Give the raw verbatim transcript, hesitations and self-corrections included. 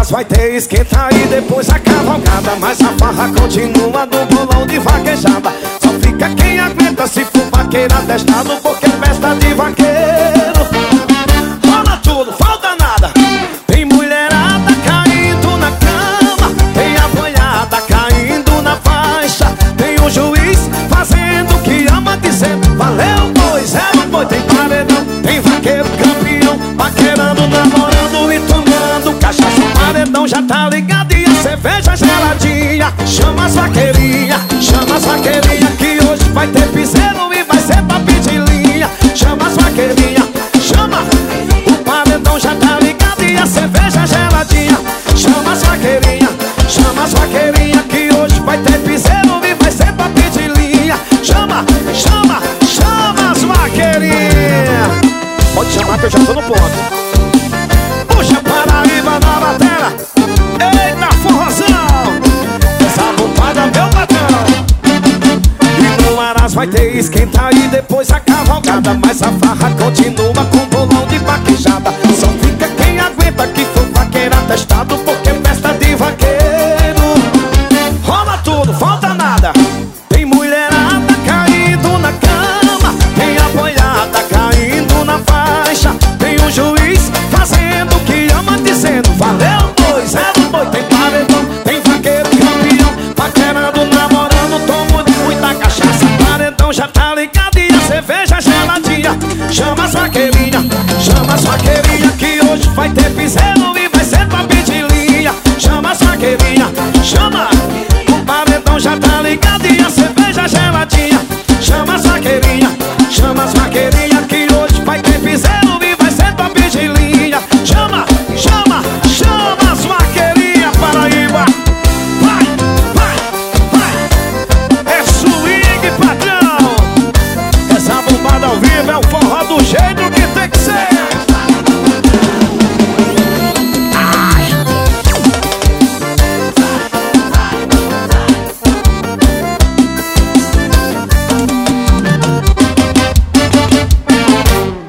horas vai ter esquenta e depois a cavalgada, mas a farra continua no bolão de vaquejada. Só fica quem aguenta se for vaqueiro atestado, porque é festa de vaqueiro. Rola tudo, falta nada. Tem mulherada caindo na cama, tem a boiada caindo na faixa, tem o juiz fazendo o que ama, dizendo valeu, pois é, boi. Tem paredão, tem vaqueiro campeão, paquerando, namorando e tomando cachaça. O paredão já tá ligado e a cerveja geladinha. Chama as vaqueirinhas, chama as vaqueirinhas, que hoje vai ter piseiro e vai ser pra pedir linha. Chama as vaqueirinhas, chama. O paredão já tá ligado e a cerveja geladinha. Chama as vaqueirinhas, chama as vaqueirinhas, que hoje vai ter piseiro e vai ser pra pedir linha. Chama, chama, chama as vaqueirinhas. Pode chamar que eu já tô no ponto. Puxa Paraíba na batera. Eita forrozão, essa bombada meu patrão. E no Aras vai ter esquenta e depois a cavalgada, mas a farra continua com bolão de vaquejada. São